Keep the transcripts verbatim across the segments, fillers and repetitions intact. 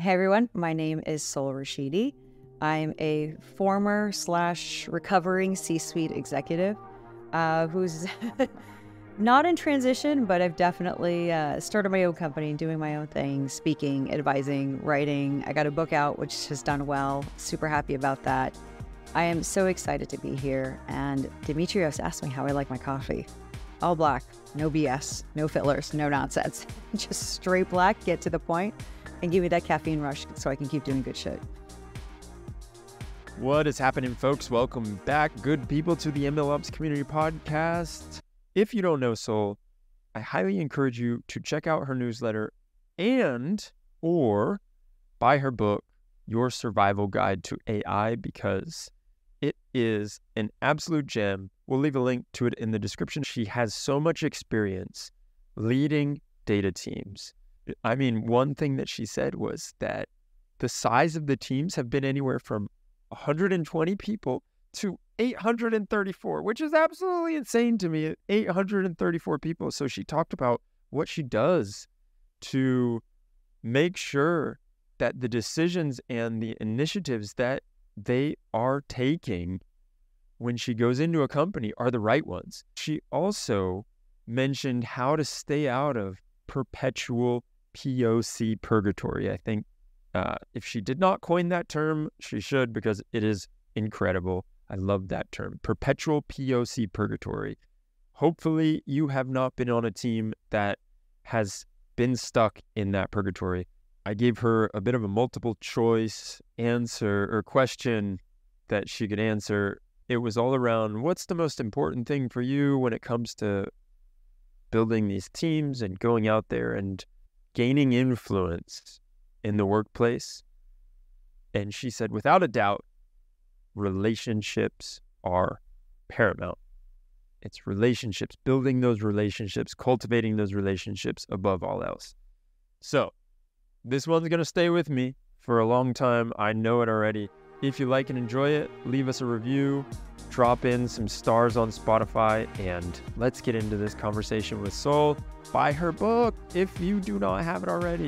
Hey everyone, my name is Sol Rashidi. I'm a former slash recovering C-suite executive uh, who's not in transition, but I've definitely uh, started my own company, doing my own thing, speaking, advising, writing. I got a book out, which has done well. Super happy about that. I am so excited to be here. And Demetrios asked me how I like my coffee. All black, no B S, no fillers, no nonsense. Just straight black, get to the point, and give me that caffeine rush so I can keep doing good shit. What is happening, folks? Welcome back, good people, to the M L Ops Community Podcast. If you don't know Sol, I highly encourage you to check out her newsletter and or buy her book, Your Survival Guide to A I, because it is an absolute gem. We'll leave a link to it in the description. She has so much experience leading data teams. I mean, one thing that she said was that the size of the teams have been anywhere from one hundred twenty people to eight hundred thirty-four, which is absolutely insane to me, eight hundred thirty-four people. So she talked about what she does to make sure that the decisions and the initiatives that they are taking when she goes into a company are the right ones. She also mentioned how to stay out of perpetual P O C purgatory. I think uh, if she did not coin that term, she should, because it is incredible. I love that term, perpetual P O C purgatory. Hopefully you have not been on a team that has been stuck in that purgatory. I gave her a bit of a multiple choice answer or question that she could answer. It was all around, what's the most important thing for you when it comes to building these teams and going out there and gaining influence in the workplace? And she said, without a doubt, relationships are paramount. It's relationships, building those relationships, cultivating those relationships above all else. So this one's going to stay with me for a long time. I know it already. If you like and enjoy it, leave us a review, drop in some stars on Spotify, and let's get into this conversation with Sol. Buy her book if you do not have it already.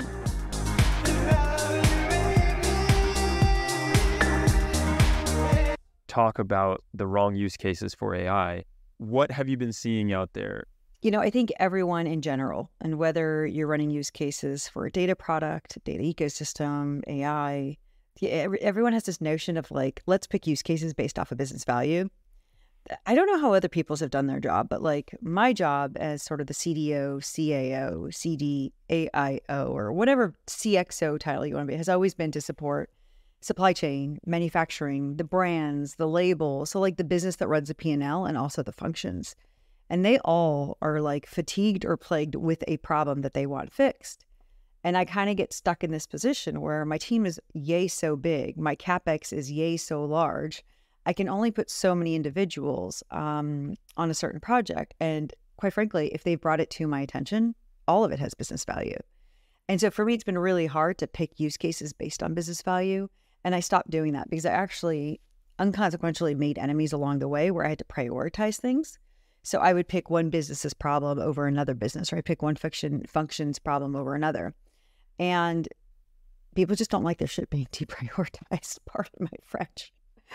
Talk about the wrong use cases for A I. What have you been seeing out there? You know, I think everyone in general, and whether you're running use cases for a data product, data ecosystem, A I, everyone has this notion of like, let's pick use cases based off of business value. I don't know how other people's have done their job, but like my job as sort of the C D O, C A O, C D A I O, or whatever C X O title you want to be, has always been to support supply chain, manufacturing, the brands, the label. So like the business that runs the P and L and also the functions. And they all are like fatigued or plagued with a problem that they want fixed. And I kind of get stuck in this position where my team is yay so big, my CapEx is yay so large. I can only put so many individuals um, on a certain project. And quite frankly, if they've brought it to my attention, all of it has business value. And so for me, it's been really hard to pick use cases based on business value. And I stopped doing that because I actually unconsequentially made enemies along the way where I had to prioritize things. So I would pick one business's problem over another business, or I pick one function function's problem over another. And people just don't like their shit being deprioritized, pardon my French.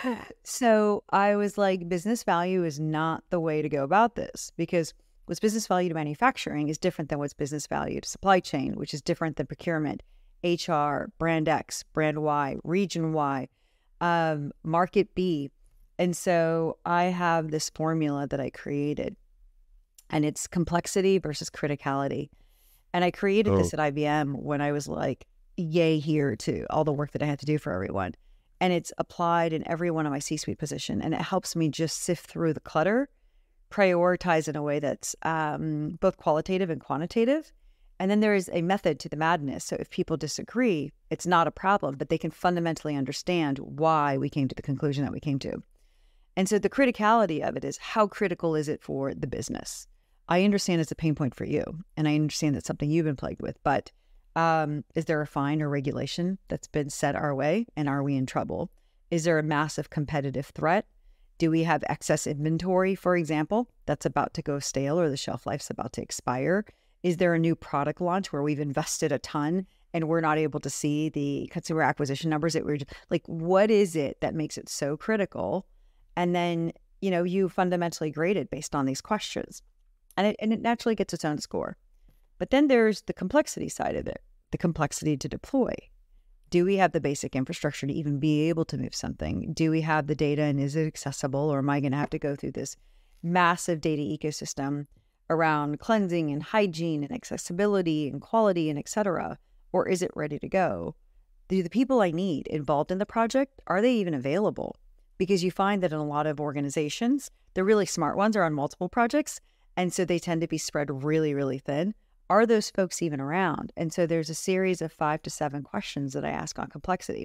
So I was like, business value is not the way to go about this, because what's business value to manufacturing is different than what's business value to supply chain, which is different than procurement, H R, brand X, brand Y, region Y, um, market B. And so I have this formula that I created, and it's complexity versus criticality. And I created oh. this at I B M when I was like, yay here to all the work that I had to do for everyone. And it's applied in every one of my C-suite position. And it helps me just sift through the clutter, prioritize in a way that's um, both qualitative and quantitative. And then there is a method to the madness. So if people disagree, it's not a problem, but they can fundamentally understand why we came to the conclusion that we came to. And so the criticality of it is, how critical is it for the business? I understand it's a pain point for you, and I understand that's something you've been plagued with, but um, is there a fine or regulation that's been set our way, and are we in trouble? Is there a massive competitive threat? Do we have excess inventory, for example, that's about to go stale or the shelf life's about to expire? Is there a new product launch where we've invested a ton and we're not able to see the consumer acquisition numbers that we're just, like, what is it that makes it so critical? And then, you know, you fundamentally grade it based on these questions, and it, and it naturally gets its own score. But then there's the complexity side of it, the complexity to deploy. Do we have the basic infrastructure to even be able to move something? Do we have the data, and is it accessible? Or am I going to have to go through this massive data ecosystem around cleansing and hygiene and accessibility and quality and et cetera? Or is it ready to go? Do the people I need involved in the project, are they even available? Because you find that in a lot of organizations, the really smart ones are on multiple projects, and so they tend to be spread really, really thin. Are those folks even around? And so there's a series of five to seven questions that I ask on complexity.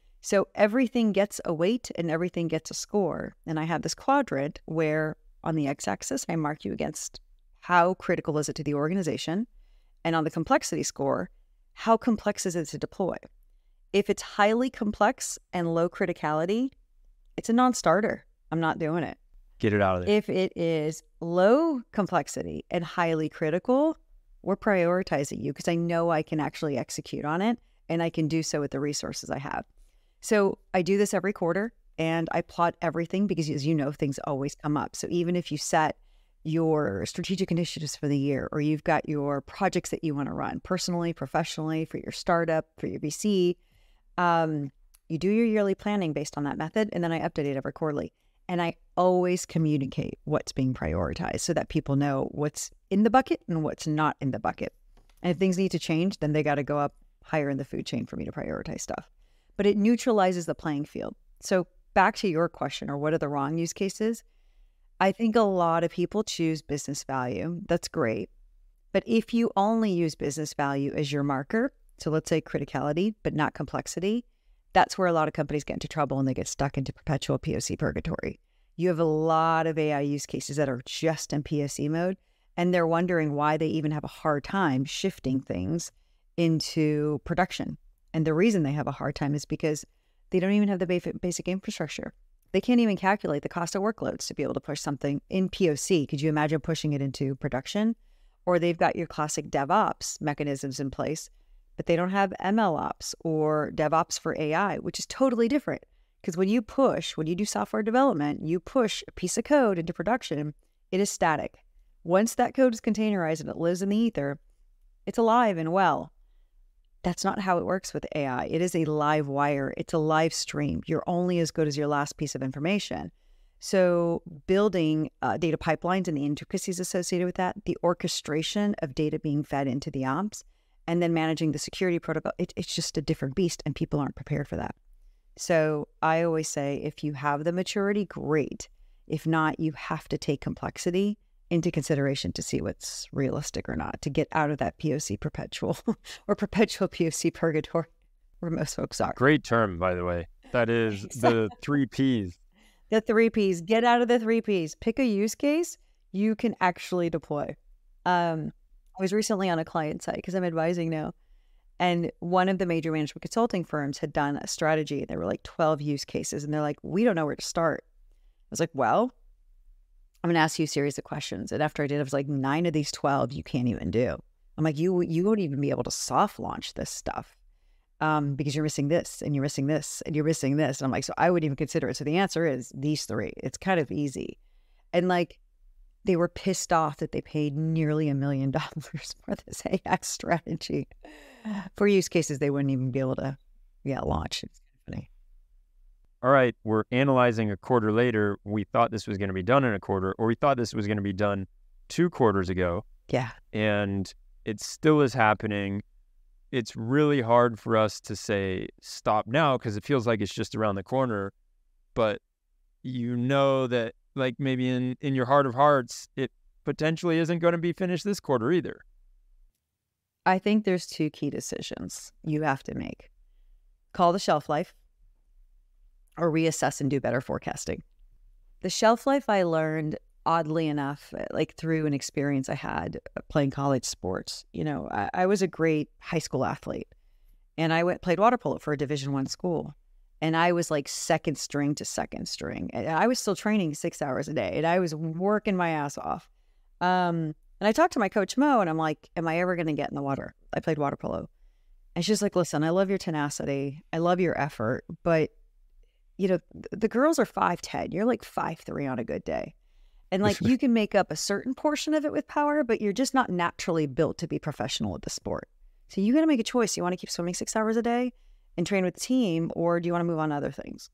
So everything gets a weight and everything gets a score. And I have this quadrant where on the x-axis, I mark you against how critical is it to the organization? And on the complexity score, how complex is it to deploy? If it's highly complex and low criticality, it's a non-starter. I'm not doing it. Get it out of there. If it is low complexity and highly critical, we're prioritizing you because I know I can actually execute on it, and I can do so with the resources I have. So I do this every quarter, and I plot everything because, as you know, things always come up. So even if you set your strategic initiatives for the year, or you've got your projects that you want to run personally, professionally, for your startup, for your V C, um, you do your yearly planning based on that method, and then I update it every quarterly. And I always communicate what's being prioritized so that people know what's in the bucket and what's not in the bucket. And if things need to change, then they got to go up higher in the food chain for me to prioritize stuff. But it neutralizes the playing field. So back to your question, or what are the wrong use cases? I think a lot of people choose business value. That's great. But if you only use business value as your marker, so let's say criticality, but not complexity, that's where a lot of companies get into trouble and they get stuck into perpetual P O C purgatory. You have a lot of A I use cases that are just in P O C mode, and they're wondering why they even have a hard time shifting things into production. And the reason they have a hard time is because they don't even have the basic infrastructure. They can't even calculate the cost of workloads to be able to push something in P O C. Could you imagine pushing it into production? Or they've got your classic DevOps mechanisms in place, but they don't have M L Ops or DevOps for A I, which is totally different. Because when you push, when you do software development, you push a piece of code into production, it is static. Once that code is containerized and it lives in the ether, it's alive and well. That's not how it works with A I. It is a live wire. It's a live stream. You're only as good as your last piece of information. So building uh, data pipelines and the intricacies associated with that, the orchestration of data being fed into the ops, and then managing the security protocol, it, it's just a different beast, and people aren't prepared for that. So I always say, if you have the maturity, great. If not, you have to take complexity into consideration to see what's realistic or not, to get out of that P O C perpetual or perpetual P O C purgatory where most folks are. Great term, by the way. That is the three Ps. The three Ps. Get out of the three Ps. Pick a use case you can actually deploy. Um, I was recently on a client site because I'm advising now. And one of the major management consulting firms had done a strategy. There were like twelve use cases. And they're like, we don't know where to start. I was like, well, I'm going to ask you a series of questions. And after I did, I was like, nine of these twelve you can't even do. I'm like, you you won't even be able to soft launch this stuff um, because you're missing this and you're missing this and you're missing this. And I'm like, so I wouldn't even consider it. So the answer is these three. It's kind of easy. And like, they were pissed off that they paid nearly a million dollars for this A I strategy for use cases they wouldn't even be able to yeah, launch. It's funny. All right, we're analyzing a quarter later. We thought this was going to be done in a quarter, or we thought this was going to be done two quarters ago. Yeah. And it still is happening. It's really hard for us to say stop now because it feels like it's just around the corner. But you know that, like, maybe in, in your heart of hearts, it potentially isn't going to be finished this quarter either. I think there's two key decisions you have to make. Call the shelf life or reassess and do better forecasting. The shelf life I learned, oddly enough, like through an experience I had playing college sports. You know, I, I was a great high school athlete, and I went played water polo for a Division One school. And I was like second string to second string. And I was still training six hours a day, and I was working my ass off. Um, and I talked to my coach, Mo, and I'm like, am I ever going to get in the water? I played water polo. And she's like, listen, I love your tenacity. I love your effort. But, you know, th- the girls are five ten. You're like five three on a good day. And like you can make up a certain portion of it with power, but you're just not naturally built to be professional at the sport. So you got to make a choice. You want to keep swimming six hours a day and train with the team, or do you want to move on to other things?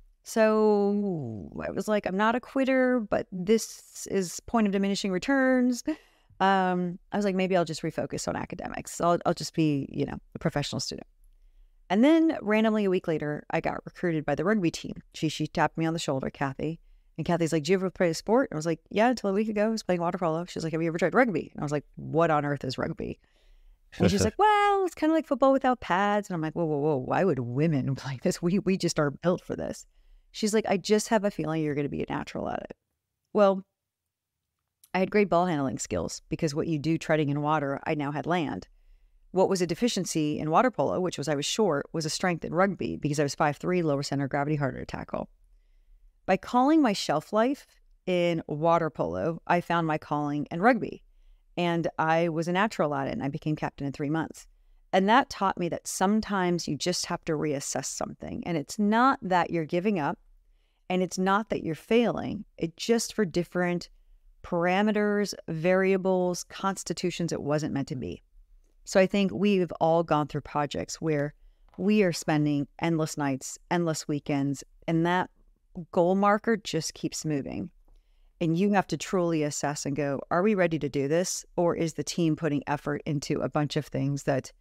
So I was like, I'm not a quitter, but this is point of diminishing returns. Um, I was like, maybe I'll just refocus on academics. So I'll, I'll just be, you know, a professional student. And then randomly a week later, I got recruited by the rugby team. She she tapped me on the shoulder, Kathy. And Kathy's like, do you ever play a sport? And I was like, yeah, until a week ago, I was playing water polo. She's like, have you ever tried rugby? And I was like, what on earth is rugby? And she's like, well, it's kind of like football without pads. And I'm like, whoa, whoa, whoa, why would women like this? We we just are built for this. She's like, I just have a feeling you're going to be a natural at it. Well, I had great ball handling skills because what you do treading in water, I now had land. What was a deficiency in water polo, which was I was short, was a strength in rugby because I was five three, lower center of gravity, harder to tackle. By calling my shelf life in water polo, I found my calling in rugby. And I was a natural at it, and I became captain in three months. And that taught me that sometimes you just have to reassess something. And it's not that you're giving up, and it's not that you're failing. It's just for different parameters, variables, constitutions it wasn't meant to be. So I think we've all gone through projects where we are spending endless nights, endless weekends, and that goal marker just keeps moving. And you have to truly assess and go, are we ready to do this? Or is the team putting effort into a bunch of things that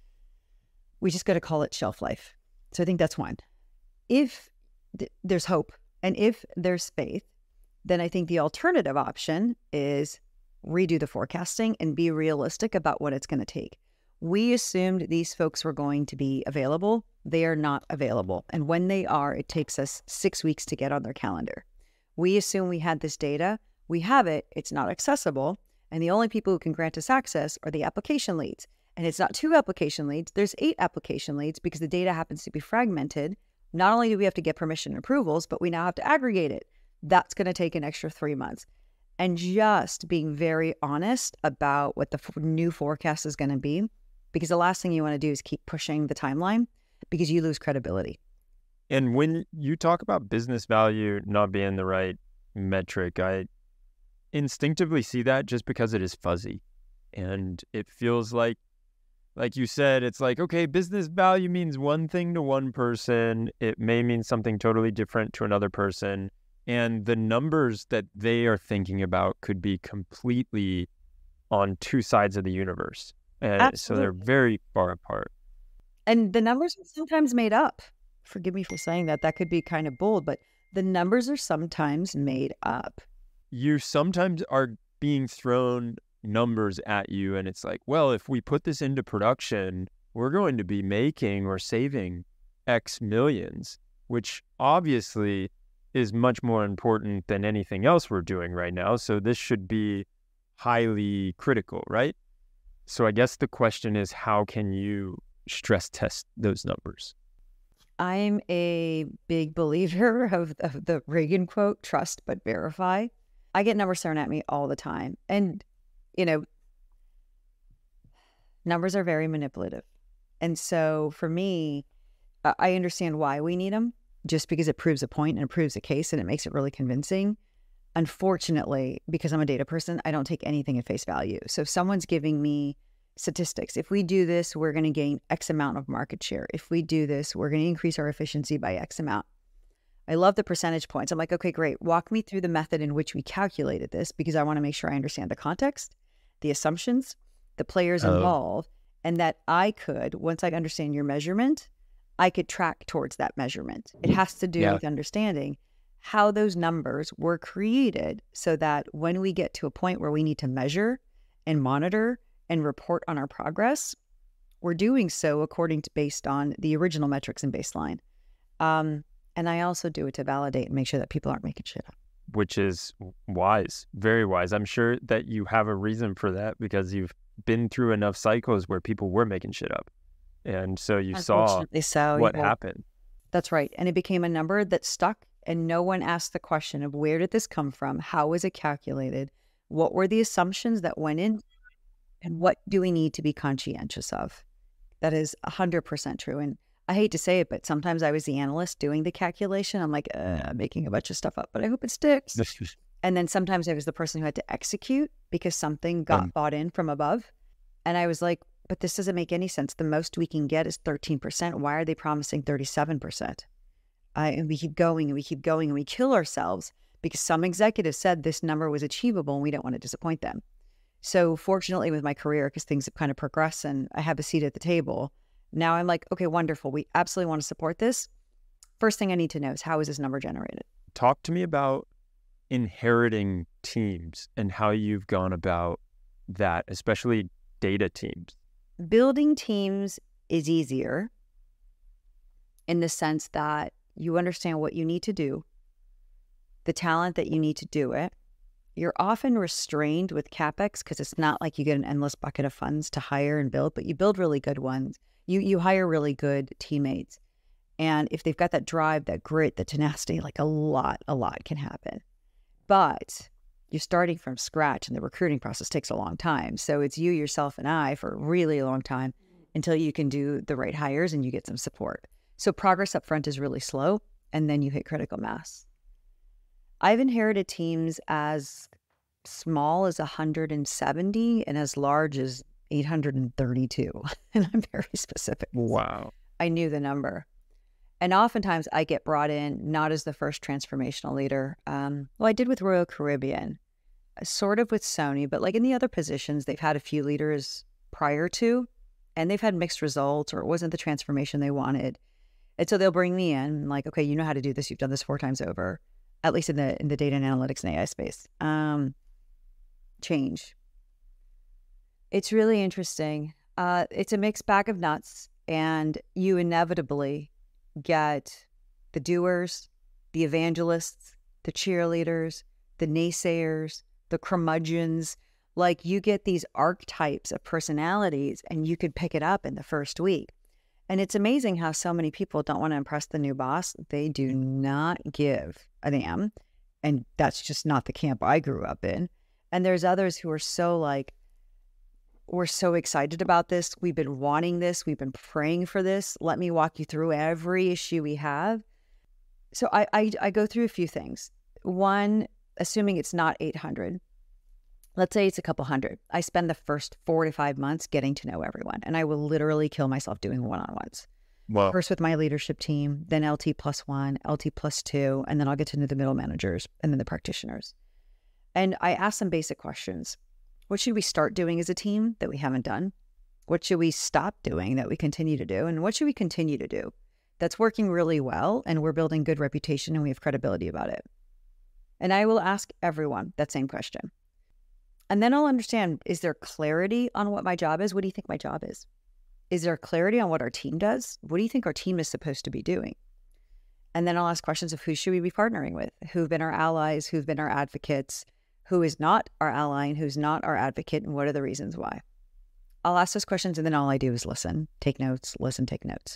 we just got to call it shelf life? So I think that's one. If th- there's hope and if there's faith, then I think the alternative option is redo the forecasting and be realistic about what it's going to take. We assumed these folks were going to be available. They are not available. And when they are, it takes us six weeks to get on their calendar. We assume we had this data. We have it. It's not accessible. And the only people who can grant us access are the application leads. And it's not two application leads. There's eight application leads because the data happens to be fragmented. Not only do we have to get permission and approvals, but we now have to aggregate it. That's going to take an extra three months. And just being very honest about what the f- new forecast is going to be, because the last thing you want to do is keep pushing the timeline because you lose credibility. And when you talk about business value not being the right metric, I instinctively see that just because it is fuzzy. And it feels like, like you said, it's like, okay, business value means one thing to one person. It may mean something totally different to another person. And the numbers that they are thinking about could be completely on two sides of the universe. And Absolutely. So they're very far apart. And the numbers are sometimes made up. Forgive me for saying that. That could be kind of bold, but the numbers are sometimes made up. You sometimes are being thrown numbers at you, and it's like, well, if we put this into production, we're going to be making or saving X millions, which obviously is much more important than anything else we're doing right now. So this should be highly critical, right? So I guess the question is, how can you stress test those numbers? I'm a big believer of, of the Reagan quote, trust but verify. I get numbers thrown at me all the time. And, you know, numbers are very manipulative. And so for me, uh, I understand why we need them, just because it proves a point and it proves a case and it makes it really convincing. Unfortunately, because I'm a data person, I don't take anything at face value. So if someone's giving me statistics, if we do this, we're going to gain X amount of market share. If we do this, we're going to increase our efficiency by X amount. I love the percentage points. I'm like, okay, great. Walk me through the method in which we calculated this, because I want to make sure I understand the context, the assumptions, the players Oh. involved, and that I could, once I understand your measurement, I could track towards that measurement. It has to do Yeah. with understanding how those numbers were created so that when we get to a point where we need to measure and monitor and report on our progress, we're doing so according to based on the original metrics and baseline. Um, and I also do it to validate and make sure that people aren't making shit up. Which is wise, very wise. I'm sure that you have a reason for that because you've been through enough cycles where people were making shit up. And so you saw Unfortunately so, what you know, happened. That's right. And it became a number that stuck, and no one asked the question of where did this come from? How was it calculated? What were the assumptions that went in? And what do we need to be conscientious of? That is one hundred percent true. And I hate to say it, but sometimes I was the analyst doing the calculation. I'm like, uh, I'm making a bunch of stuff up, but I hope it sticks. And then sometimes I was the person who had to execute because something got um, bought in from above. And I was like, but this doesn't make any sense. The most we can get is thirteen percent. Why are they promising thirty-seven percent? Uh, and we keep going and we keep going and we kill ourselves because some executive said this number was achievable and we don't want to disappoint them. So fortunately with my career, because things have kind of progressed and I have a seat at the table, now I'm like, okay, wonderful. We absolutely want to support this. First thing I need to know is how is this number generated? Talk to me about inheriting teams and how you've gone about that, especially data teams. Building teams is easier in the sense that you understand what you need to do, the talent that you need to do it. You're often restrained with CapEx because it's not like you get an endless bucket of funds to hire and build, but you build really good ones. You you hire really good teammates. And if they've got that drive, that grit, the tenacity, like a lot, a lot can happen. But you're starting from scratch and the recruiting process takes a long time. So it's you, yourself, and I for a really long time until you can do the right hires and you get some support. So progress up front is really slow and then you hit critical mass. I've inherited teams as small as one hundred seventy and as large as eight hundred thirty-two. And I'm very specific. Wow. I knew the number. And oftentimes I get brought in not as the first transformational leader. Um, well, I did with Royal Caribbean, sort of with Sony, but like in the other positions, they've had a few leaders prior to, and they've had mixed results or it wasn't the transformation they wanted. And so they'll bring me in like, okay, you know how to do this. You've done this four times over, at least in the in the data and analytics and A I space. Um, change. It's really interesting. Uh, it's a mixed bag of nuts, and you inevitably get the doers, the evangelists, the cheerleaders, the naysayers, the curmudgeons. Like you get these archetypes of personalities, and you could pick it up in the first week. And it's amazing how so many people don't want to impress the new boss. They do not give a damn. And that's just not the camp I grew up in. And there's others who are so like, we're so excited about this. We've been wanting this. We've been praying for this. Let me walk you through every issue we have. So I, I, I go through a few things. One, assuming it's not eight hundred, let's say it's a couple hundred. I spend the first four to five months getting to know everyone, and I will literally kill myself doing one-on-ones. Wow. First with my leadership team, then L T plus one, L T plus two, and then I'll get to know the middle managers and then the practitioners. And I ask them basic questions. What should we start doing as a team that we haven't done? What should we stop doing that we continue to do? And what should we continue to do that's working really well and we're building good reputation and we have credibility about it? And I will ask everyone that same question. And then I'll understand, is there clarity on what my job is? What do you think my job is? Is there clarity on what our team does? What do you think our team is supposed to be doing? And then I'll ask questions of who should we be partnering with? Who've been our allies? Who've been our advocates? Who is not our ally and who's not our advocate? And what are the reasons why? I'll ask those questions and then all I do is listen, take notes, listen, take notes.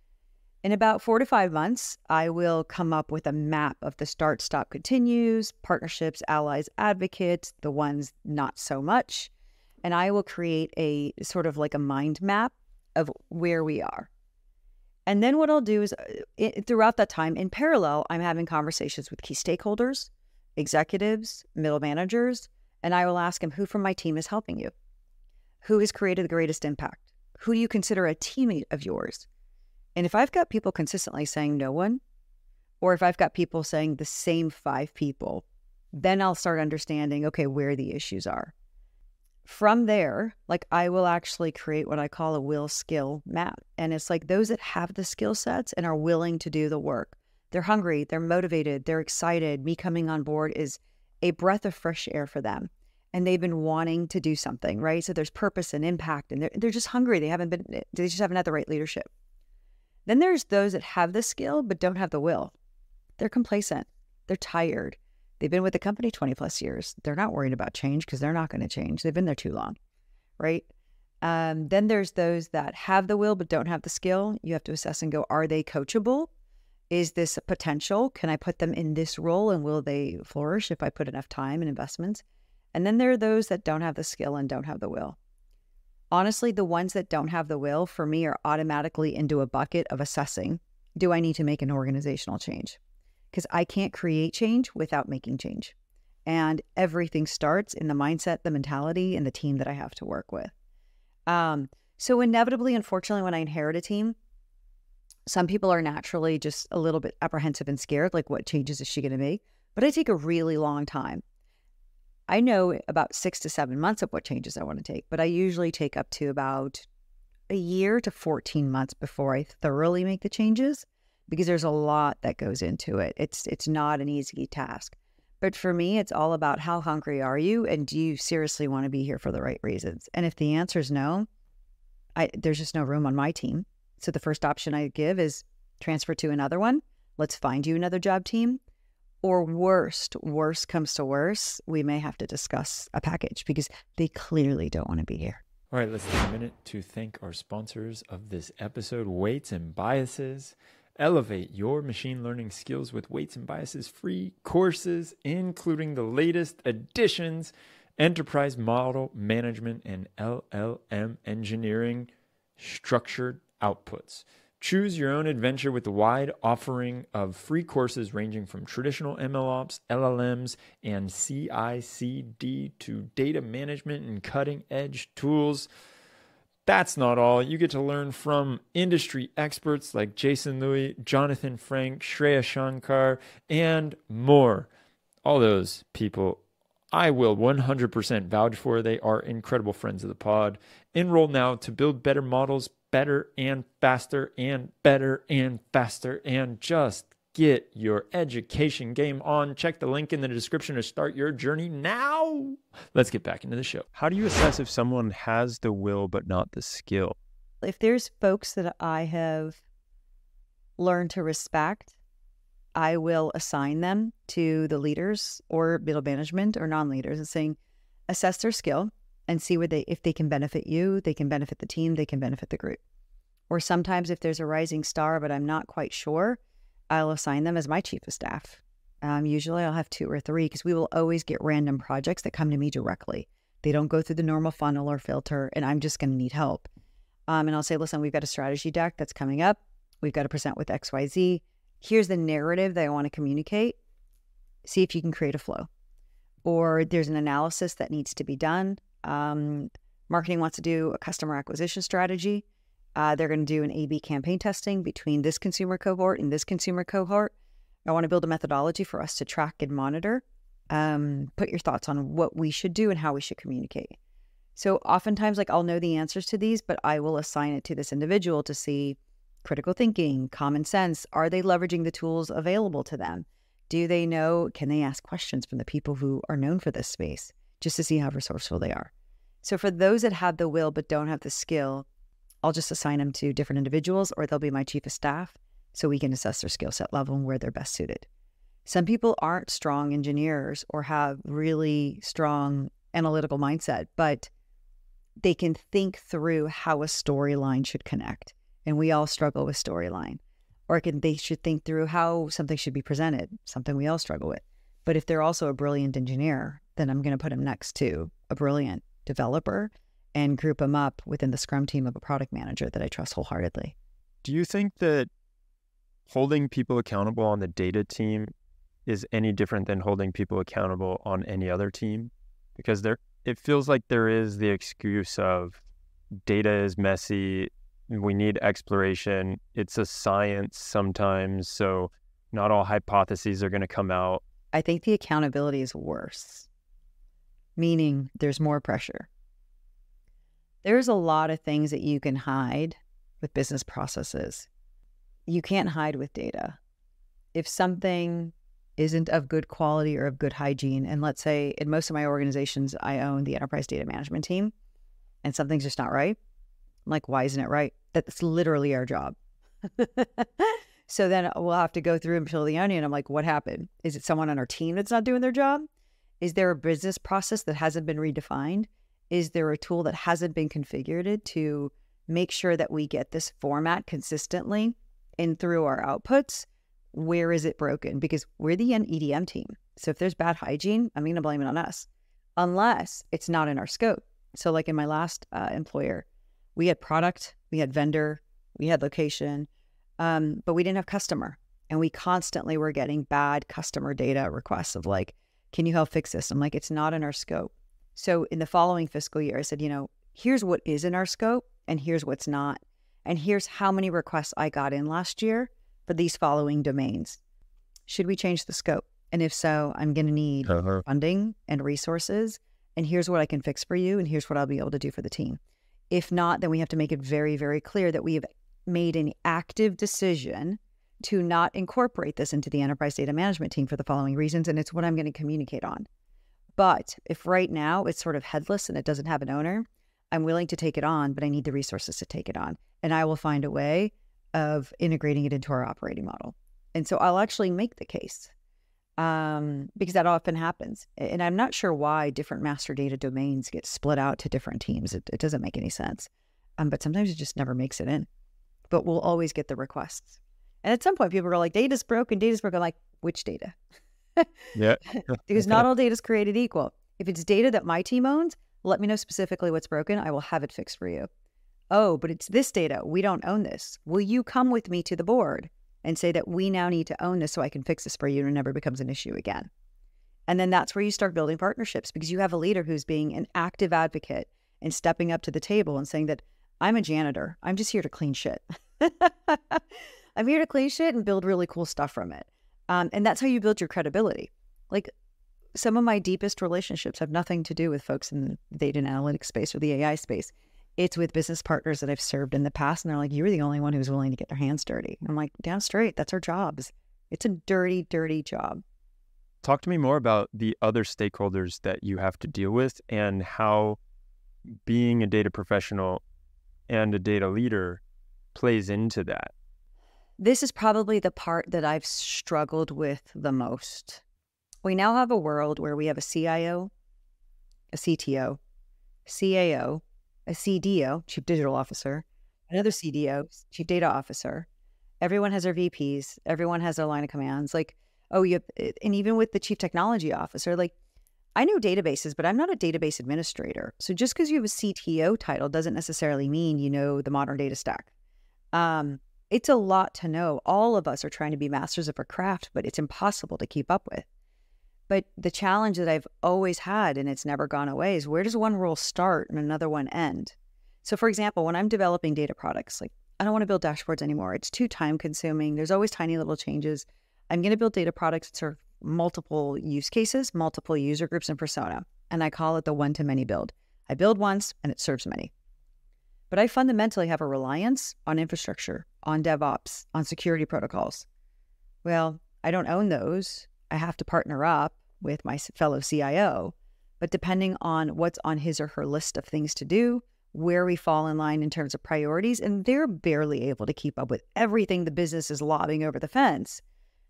In about four to five months, I will come up with a map of the start, stop, continues, partnerships, allies, advocates, the ones not so much. And I will create a sort of like a mind map of where we are. And then what I'll do is it, throughout that time, in parallel, I'm having conversations with key stakeholders, executives, middle managers, and I will ask them who from my team is helping you? Who has created the greatest impact? Who do you consider a teammate of yours? And if I've got people consistently saying no one, or if I've got people saying the same five people, then I'll start understanding, okay, where the issues are. From there, like I will actually create what I call a will skill map. And it's like those that have the skill sets and are willing to do the work. They're hungry, they're motivated, they're excited. Me coming on board is a breath of fresh air for them. And they've been wanting to do something, right? So there's purpose and impact, and they're, they're just hungry. They haven't been, they just haven't had the right leadership. Then there's those that have the skill, but don't have the will. They're complacent. They're tired. They've been with the company twenty plus years. They're not worried about change because they're not going to change. They've been there too long, right? Um, then there's those that have the will, but don't have the skill. You have to assess and go, are they coachable? Is this a potential? Can I put them in this role and will they flourish if I put enough time and investments? And then there are those that don't have the skill and don't have the will. Honestly, the ones that don't have the will for me are automatically into a bucket of assessing, do I need to make an organizational change? Because I can't create change without making change. And everything starts in the mindset, the mentality, and the team that I have to work with. Um, so inevitably, unfortunately, when I inherit a team, some people are naturally just a little bit apprehensive and scared, like what changes is she going to make? But I take a really long time. I know about six to seven months of what changes I want to take, but I usually take up to about a year to fourteen months before I thoroughly make the changes, because there's a lot that goes into it. It's it's not an easy task. But for me, it's all about how hungry are you, and do you seriously want to be here for the right reasons? And if the answer is no, I, there's just no room on my team. So the first option I give is transfer to another one. Let's find you another job team. Or worst, worst comes to worst, we may have to discuss a package because they clearly don't want to be here. All right, let's take a minute to thank our sponsors of this episode, Weights and Biases. Elevate your machine learning skills with Weights and Biases free courses, including the latest additions, Enterprise Model Management and L L M Engineering Structured Outputs. Choose your own adventure with the wide offering of free courses ranging from traditional MLOps, L L Ms, and C I C D to data management and cutting-edge tools. That's not all. You get to learn from industry experts like Jason Louis, Jonathan Frank, Shreya Shankar, and more. All those people I will one hundred percent vouch for. They are incredible friends of the pod. Enroll now to build better models, better and faster and better and faster, and just get your education game on. Check the link in the description to start your journey now. Let's get back into the show. How do you assess if someone has the will but not the skill? If there's folks that I have learned to respect, I will assign them to the leaders or middle management or non-leaders and saying, assess their skill and see what they, if they can benefit you, they can benefit the team, they can benefit the group. Or sometimes if there's a rising star, but I'm not quite sure, I'll assign them as my chief of staff. Um, usually I'll have two or three because we will always get random projects that come to me directly. They don't go through the normal funnel or filter, and I'm just going to need help. Um, and I'll say, listen, we've got a strategy deck that's coming up. We've got to present with X Y Z. Here's the narrative that I want to communicate. See if you can create a flow. Or there's an analysis that needs to be done. Um, marketing wants to do a customer acquisition strategy. Uh, they're going to do an A B campaign testing between this consumer cohort and this consumer cohort. I want to build a methodology for us to track and monitor. Um, put your thoughts on what we should do and how we should communicate. So oftentimes, like, I'll know the answers to these, but I will assign it to this individual to see critical thinking, common sense. Are they leveraging the tools available to them? Do they know, can they ask questions from the people who are known for this space just to see how resourceful they are? So for those that have the will but don't have the skill, I'll just assign them to different individuals, or they'll be my chief of staff so we can assess their skill set level and where they're best suited. Some people aren't strong engineers or have really strong analytical mindset, but they can think through how a storyline should connect. And we all struggle with storyline. Or can, they should think through how something should be presented, something we all struggle with. But if they're also a brilliant engineer, then I'm going to put them next to a brilliant developer and group them up within the Scrum team of a product manager that I trust wholeheartedly. Do you think that holding people accountable on the data team is any different than holding people accountable on any other team? Because there, it feels like there is the excuse of data is messy, we need exploration, it's a science sometimes, so not all hypotheses are going to come out. I think the accountability is worse, meaning there's more pressure. There's a lot of things that you can hide with business processes. You can't hide with data. If something isn't of good quality or of good hygiene, and let's say in most of my organizations, I own the enterprise data management team, and something's just not right, I'm like, why isn't it right? That's literally our job. So then we'll have to go through and peel the onion. I'm like, what happened? Is it someone on our team that's not doing their job? Is there a business process that hasn't been redefined? Is there a tool that hasn't been configured to make sure that we get this format consistently in through our outputs? Where is it broken? Because we're the E D M team. So if there's bad hygiene, I'm going to blame it on us, unless it's not in our scope. So like in my last uh, employer, we had product, we had vendor, we had location, um, but we didn't have customer. And we constantly were getting bad customer data requests of like, can you help fix this? I'm like, it's not in our scope. So in the following fiscal year, I said, you know, here's what is in our scope and here's what's not. And here's how many requests I got in last year for these following domains. Should we change the scope? And if so, I'm going to need uh-huh. funding and resources. And here's what I can fix for you. And here's what I'll be able to do for the team. If not, then we have to make it very, very clear that we have made an active decision to not incorporate this into the enterprise data management team for the following reasons. And it's what I'm going to communicate on. But if right now it's sort of headless and it doesn't have an owner, I'm willing to take it on, but I need the resources to take it on. And I will find a way of integrating it into our operating model. And so I'll actually make the case um, because that often happens. And I'm not sure why different master data domains get split out to different teams. It, it doesn't make any sense. Um, but sometimes it just never makes it in. But we'll always get the requests. And at some point, people are like, data's broken, data's broken. I'm like, which data? Yeah. Because not all data is created equal. If it's data that my team owns, let me know specifically what's broken. I will have it fixed for you. Oh, but it's this data. We don't own this. Will you come with me to the board and say that we now need to own this so I can fix this for you and it never becomes an issue again? And then that's where you start building partnerships because you have a leader who's being an active advocate and stepping up to the table and saying that I'm a janitor. I'm just here to clean shit. I'm here to clean shit and build really cool stuff from it. Um, and that's how you build your credibility. Like some of my deepest relationships have nothing to do with folks in the data and analytics space or the A I space. It's with business partners that I've served in the past. And they're like, you were the only one who's willing to get their hands dirty. I'm like, damn straight. That's our jobs. It's a dirty, dirty job. Talk to me more about the other stakeholders that you have to deal with and how being a data professional and a data leader plays into that. This is probably the part that I've struggled with the most. We now have a world where we have a C I O, a C T O, C A O, a C D O, Chief Digital Officer, another C D O, Chief Data Officer. Everyone has their V Ps. Everyone has their line of commands. Like, oh, you have, and even with the Chief Technology Officer, like, I know databases, but I'm not a database administrator. So just because you have a C T O title doesn't necessarily mean you know the modern data stack. Um, It's a lot to know. All of us are trying to be masters of our craft, but it's impossible to keep up with. But the challenge that I've always had, and it's never gone away, is where does one role start and another one end? So for example, when I'm developing data products, like I don't want to build dashboards anymore. It's too time consuming. There's always tiny little changes. I'm going to build data products that serve multiple use cases, multiple user groups and persona. And I call it the one-to-many build. I build once and it serves many. But I fundamentally have a reliance on infrastructure, on DevOps, on security protocols. Well, I don't own those. I have to partner up with my fellow C I O. But depending on what's on his or her list of things to do, where we fall in line in terms of priorities, and they're barely able to keep up with everything the business is lobbing over the fence.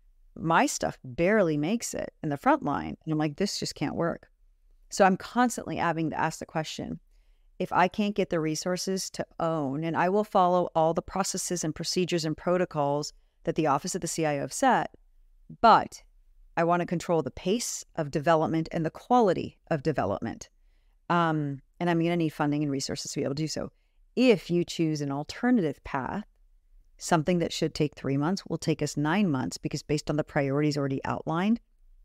My stuff barely makes it in the front line. And I'm like, this just can't work. So I'm constantly having to ask the question, if I can't get the resources to own, and I will follow all the processes and procedures and protocols that the Office of the C I O have set, but I want to control the pace of development and the quality of development. Um, and I'm going to need funding and resources to be able to do so. If you choose an alternative path, something that should take three months will take us nine months because based on the priorities already outlined,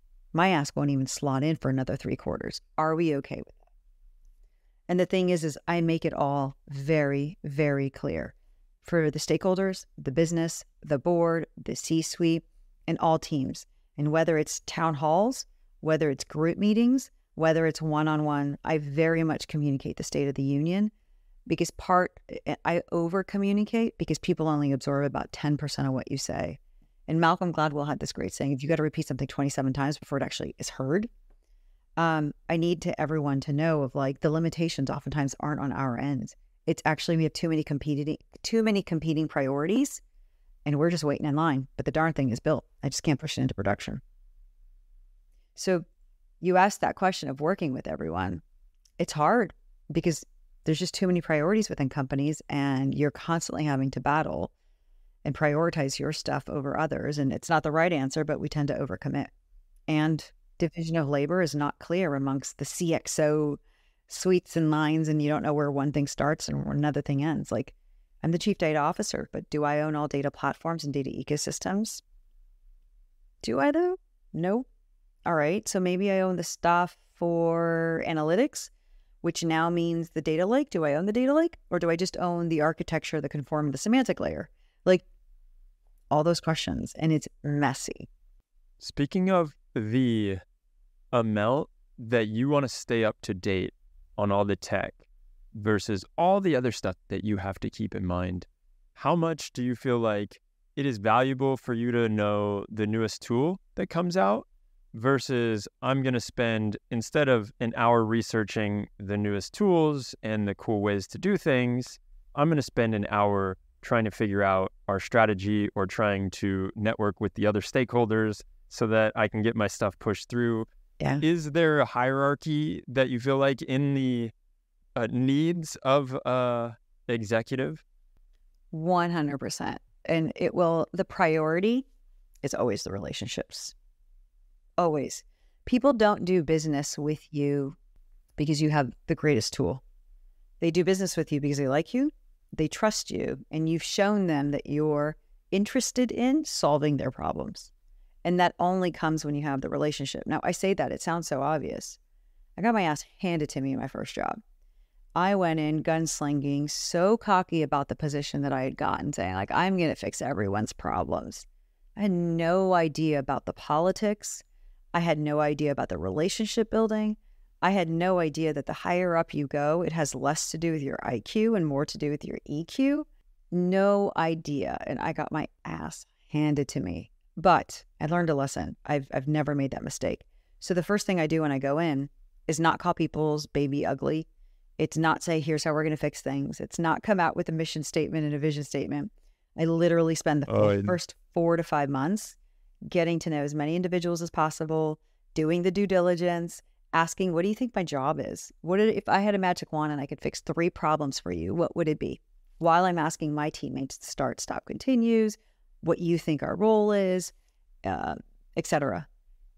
my ask won't even slot in for another three quarters. Are we okay with that? And the thing is, is I make it all very, very clear for the stakeholders, the business, the board, the C-suite, and all teams. And whether it's town halls, whether it's group meetings, whether it's one-on-one, I very much communicate the state of the union because part, I over-communicate because people only absorb about ten percent of what you say. And Malcolm Gladwell had this great saying, if you got to repeat something twenty-seven times before it actually is heard, um, I need to everyone to know of like the limitations oftentimes aren't on our end. It's actually, we have too many competing, too many competing priorities and we're just waiting in line, but the darn thing is built. I just can't push it into production. So you asked that question of working with everyone. It's hard because there's just too many priorities within companies and you're constantly having to battle and prioritize your stuff over others. And it's not the right answer, but we tend to overcommit. And division of labor is not clear amongst the C X O suites and lines and you don't know where one thing starts and where another thing ends. Like, I'm the chief data officer, but do I own all data platforms and data ecosystems? Do I though? No. All right. So maybe I own the stuff for analytics, which now means the data lake. Do I own the data lake, or do I just own the architecture that can form the semantic layer? Like, all those questions, and it's messy. Speaking of the amount that you want to stay up to date on all the tech versus all the other stuff that you have to keep in mind, how much do you feel like it is valuable for you to know the newest tool that comes out versus I'm going to spend, instead of an hour researching the newest tools and the cool ways to do things, I'm going to spend an hour trying to figure out our strategy or trying to network with the other stakeholders so that I can get my stuff pushed through. Yeah. Is there a hierarchy that you feel like in the uh, needs of uh executive? one hundred percent. And it will, the priority is always the relationships. Always. People don't do business with you because you have the greatest tool. They do business with you because they like you, they trust you, and you've shown them that you're interested in solving their problems. And that only comes when you have the relationship. Now, I say that, it sounds so obvious. I got my ass handed to me in my first job. I went in gunslinging, so cocky about the position that I had gotten, saying, like, I'm going to fix everyone's problems. I had no idea about the politics. I had no idea about the relationship building. I had no idea that the higher up you go, it has less to do with your I Q and more to do with your E Q. No idea. And I got my ass handed to me. But I learned a lesson. I've I've never made that mistake. So the first thing I do when I go in is not call people's baby ugly. It's not say, here's how we're going to fix things. It's not come out with a mission statement and a vision statement. I literally spend the Oh, first four to five months getting to know as many individuals as possible, doing the due diligence, asking, what do you think my job is? What did, if I had a magic wand and I could fix three problems for you, what would it be? While I'm asking my teammates to start, stop, continues, what you think our role is, uh, et cetera.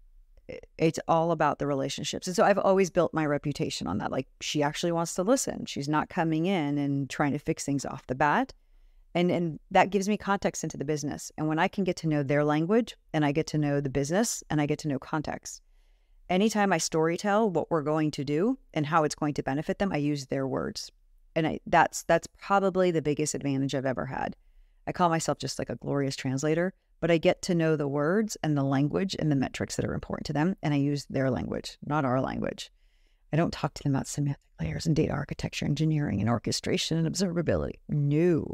It's all about the relationships. And so I've always built my reputation on that. Like, she actually wants to listen. She's not coming in and trying to fix things off the bat. And and that gives me context into the business. And when I can get to know their language and I get to know the business and I get to know context, anytime I storytell what we're going to do and how it's going to benefit them, I use their words. And I, that's that's probably the biggest advantage I've ever had. I call myself just like a glorious translator, but I get to know the words and the language and the metrics that are important to them. And I use their language, not our language. I don't talk to them about semantic layers and data architecture, engineering and orchestration and observability. No.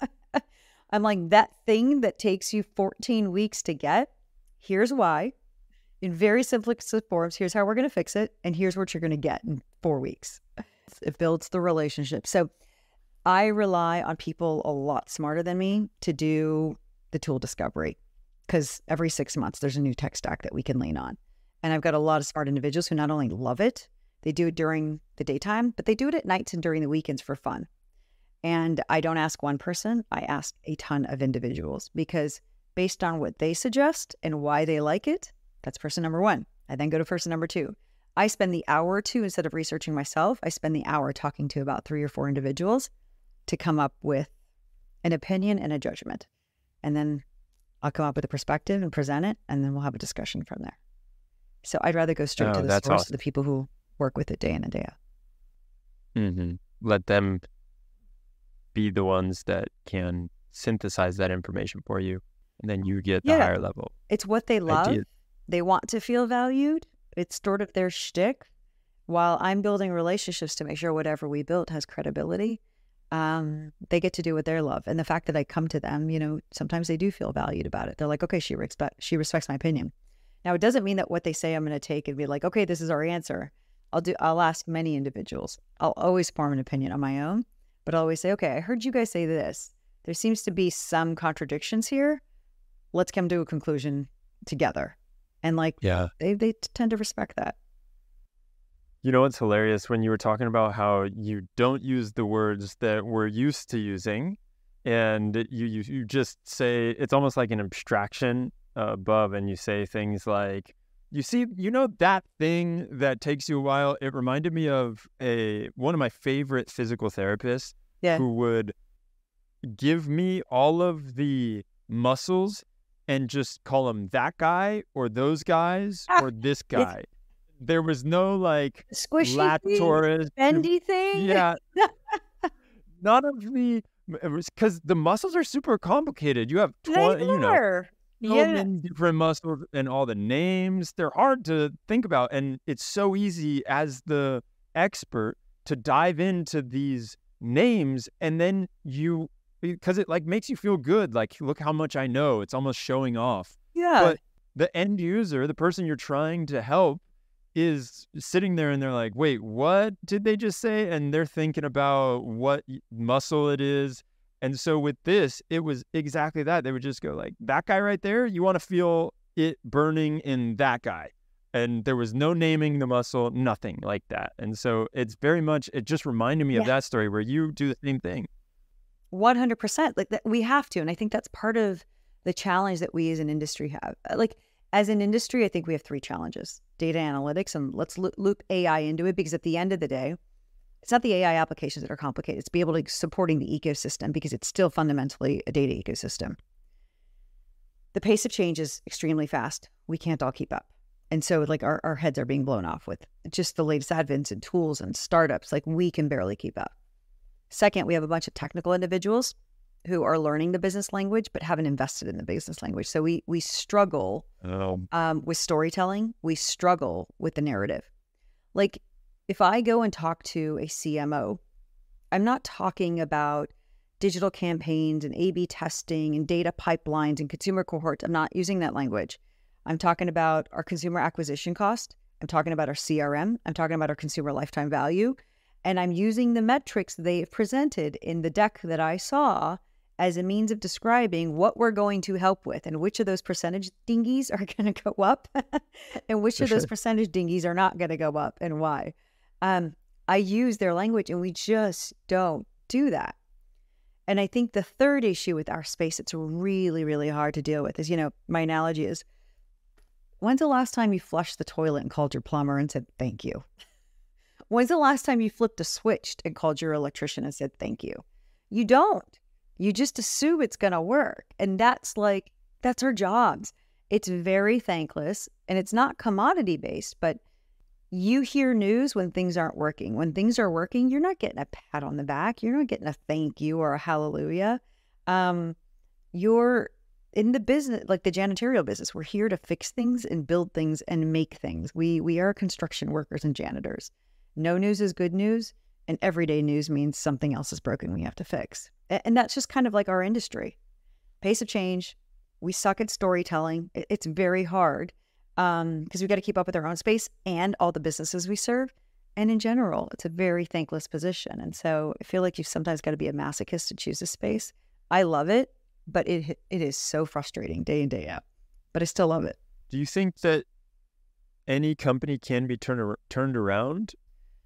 I'm like, that thing that takes you fourteen weeks to get, here's why. In very simplistic forms, here's how we're going to fix it. And here's what you're going to get in four weeks. It builds the relationship. So I rely on people a lot smarter than me to do the tool discovery, because every six months there's a new tech stack that we can lean on. And I've got a lot of smart individuals who not only love it, they do it during the daytime, but they do it at nights and during the weekends for fun. And I don't ask one person, I ask a ton of individuals, because based on what they suggest and why they like it, that's person number one. I then go to person number two. I spend the hour or two, instead of researching myself, I spend the hour talking to about three or four individuals to come up with an opinion and a judgment. And then I'll come up with a perspective and present it, and then we'll have a discussion from there. So I'd rather go straight Oh, to the that's source, awesome. the people who work with it day in and day out. Mm-hmm. Let them be the ones that can synthesize that information for you, and then you get the Yeah. higher level It's what they love. idea. They want to feel valued. It's sort of their shtick, while I'm building relationships to make sure whatever we built has credibility. Um, they get to do what they love. And the fact that I come to them, you know, sometimes they do feel valued about it. They're like, okay, she respect, she respects my opinion. Now, it doesn't mean that what they say I'm going to take and be like, okay, this is our answer. I'll do, I'll ask many individuals. I'll always form an opinion on my own, but I'll always say, okay, I heard you guys say this. There seems to be some contradictions here. Let's come to a conclusion together. And like, Yeah. they, they tend to respect that. You know what's hilarious, when you were talking about how you don't use the words that we're used to using, and you you, you just say, it's almost like an abstraction uh, above, and you say things like, You see, you know that thing that takes you a while? It reminded me of a one of my favorite physical therapists Yeah. who would give me all of the muscles and just call them that guy or those guys Ah, or this it's guy. There was no like squishy thing, latoris. bendy thing. Yeah, none of the, because the muscles are super complicated. You have They twenty, you know, are. so Yeah. many different muscles and all the names. They're hard to think about. And it's so easy as the expert to dive into these names, and then you, because it like makes you feel good. Like, look how much I know. It's almost showing off. Yeah. But the end user, the person you're trying to help, is sitting there and they're like, wait, what did they just say? And they're thinking about what muscle it is. And so with this, it was exactly that. They would just go like, that guy right there, you want to feel it burning in that guy. And there was no naming the muscle, nothing like that. And so it's very much, it just reminded me Yeah. of that story where you do the same thing. one hundred percent. Like that, we have to. And I think that's part of the challenge that we as an industry have. Uh, Like as an industry, I think we have three challenges: data analytics, and let's loop, loop A I into it, because at the end of the day, it's not the A I applications that are complicated. It's be able to supporting the ecosystem, because it's still fundamentally a data ecosystem. The pace of change is extremely fast. We can't all keep up. And so like our, our heads are being blown off with just the latest advents and tools and startups. Like we can barely keep up. Second, we have a bunch of technical individuals who are learning the business language but haven't invested in the business language. So we we struggle Oh, um, with storytelling. We struggle with the narrative. Like if I go and talk to a C M O, I'm not talking about digital campaigns and A B testing and data pipelines and consumer cohorts. I'm not using that language. I'm talking about our consumer acquisition cost. I'm talking about our C R M. I'm talking about our consumer lifetime value. And I'm using the metrics they've presented in the deck that I saw as a means of describing what we're going to help with and which of those percentage dingies are going to go up and which for of those sure. percentage dingies are not going to go up and why. Um, I use their language, and we just don't do that. And I think the third issue with our space, it's really, really hard to deal with is, you know, my analogy is, when's the last time you flushed the toilet and called your plumber and said, thank you? When's the last time you flipped a switch and called your electrician and said, thank you? You don't. You just assume it's going to work. And that's like, that's our jobs. It's very thankless, and it's not commodity based, but you hear news when things aren't working. When things are working, you're not getting a pat on the back. You're not getting a thank you or a hallelujah. Um, you're in the business, like the janitorial business. We're here to fix things and build things and make things. We we are construction workers and janitors. No news is good news, and everyday news means something else is broken we have to fix. A- And that's just kind of like our industry. Pace of change. We suck at storytelling. It- It's very hard um, because we've got to keep up with our own space and all the businesses we serve. And in general, it's a very thankless position. And so I feel like you've sometimes got to be a masochist to choose a space. I love it, but it it is so frustrating day in, day out. But I still love it. Do you think that any company can be turned ar- turned around?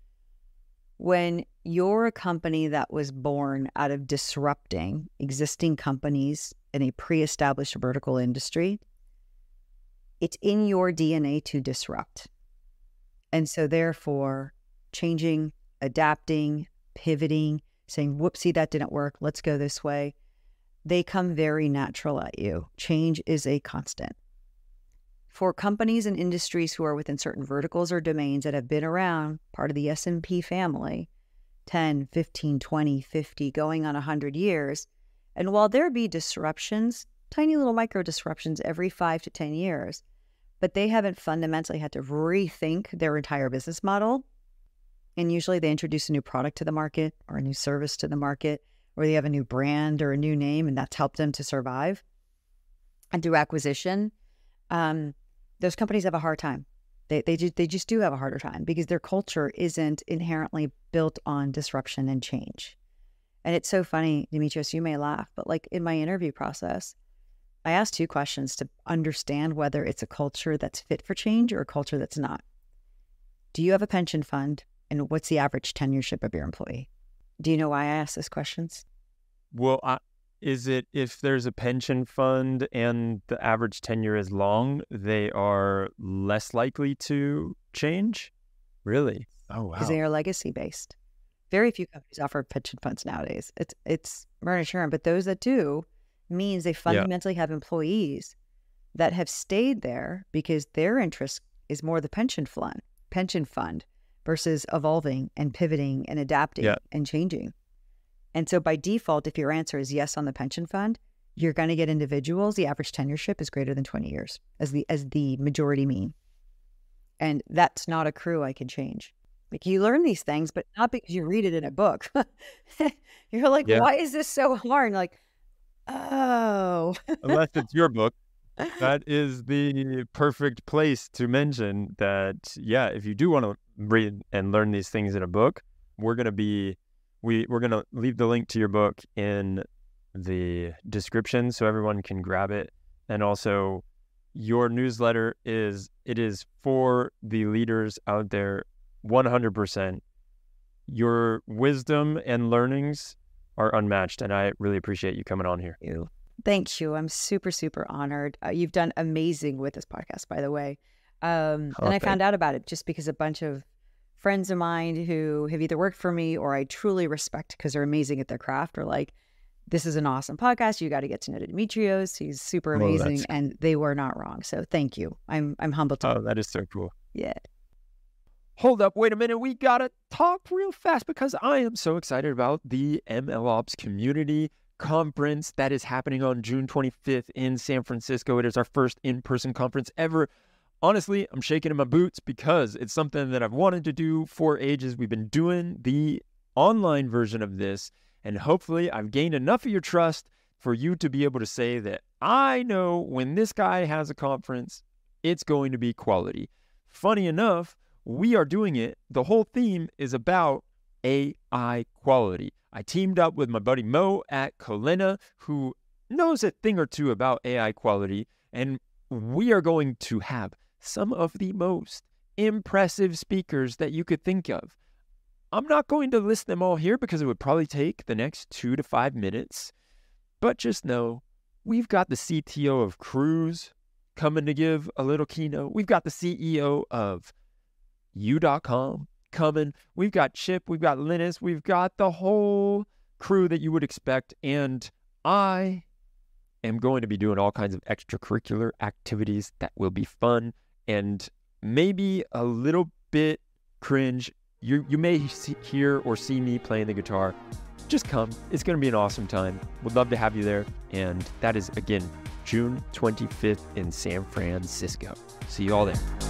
When you're a company that was born out of disrupting existing companies in a pre-established vertical industry, it's in your D N A to disrupt. And so therefore, changing, adapting, pivoting, saying, whoopsie, that didn't work, let's go this way, they come very natural at you. Change is a constant. For companies and industries who are within certain verticals or domains that have been around, part of the S and P family, ten, fifteen, twenty, fifty, going on one hundred years, and while there be disruptions, tiny little micro disruptions every five to ten years, but they haven't fundamentally had to rethink their entire business model. And usually they introduce a new product to the market or a new service to the market, or they have a new brand or a new name, and that's helped them to survive. And through acquisition, um, those companies have a hard time. They they just, they just do have a harder time because their culture isn't inherently built on disruption and change. And it's so funny, Demetrios, you may laugh, but like in my interview process, I asked two questions to understand whether it's a culture that's fit for change or a culture that's not. Do you have a pension fund? And what's the average tenureship of your employee? Do you know why I asked those questions? Well, I Is it if there's a pension fund and the average tenure is long, they are less likely to change? Really? Oh, wow. Because they are legacy based. Very few companies offer pension funds nowadays. It's it's insurance, but those that do means they fundamentally yeah. have employees that have stayed there because their interest is more the pension fund, pension fund versus evolving and pivoting and adapting yeah. and changing. And so by default, if your answer is yes on the pension fund, you're going to get individuals. The average tenureship is greater than twenty years as the as the majority mean. And that's not a crew I can change. Like, you learn these things, but not because you read it in a book. You're like, yeah. why is this so hard? Like, oh. Unless it's your book. That is the perfect place to mention that, yeah, if you do want to read and learn these things in a book, we're going to be, we, we're going to leave the link to your book in the description so everyone can grab it. And also, your newsletter is, it is for the leaders out there, one hundred percent. Your wisdom and learnings are unmatched, and I really appreciate you coming on here. You. Thank you. I'm super, super honored. Uh, you've done amazing with this podcast, by the way. Um, oh, and I found out about it just because a bunch of friends of mine who have either worked for me or I truly respect because they're amazing at their craft are like, this is an awesome podcast. You got to get to know Demetrios. He's super amazing. Oh, and they were not wrong. So thank you. I'm I'm humbled to Oh, that is so cool. Yeah. Hold up, wait a minute. We got to talk real fast because I am so excited about the MLOps Community Conference that is happening on June twenty-fifth in San Francisco. It is our first in-person conference ever. Honestly, I'm shaking in my boots because it's something that I've wanted to do for ages. We've been doing the online version of this, and hopefully I've gained enough of your trust for you to be able to say that I know when this guy has a conference, it's going to be quality. Funny enough, we are doing it. The whole theme is about A I quality. I teamed up with my buddy Mo at Colena, who knows a thing or two about A I quality, and we are going to have some of the most impressive speakers that you could think of. I'm not going to list them all here because it would probably take the next two to five minutes, but just know we've got the C T O of Cruise coming to give a little keynote. We've got the C E O of U dot com coming. We've got Chip, we've got Linus, we've got the whole crew that you would expect. And I am going to be doing all kinds of extracurricular activities that will be fun and maybe a little bit cringe. You you may see, hear or see me playing the guitar. Just come. It's going to be an awesome time. Would love to have you there. And that is, again, June twenty-fifth in San Francisco. See you all there.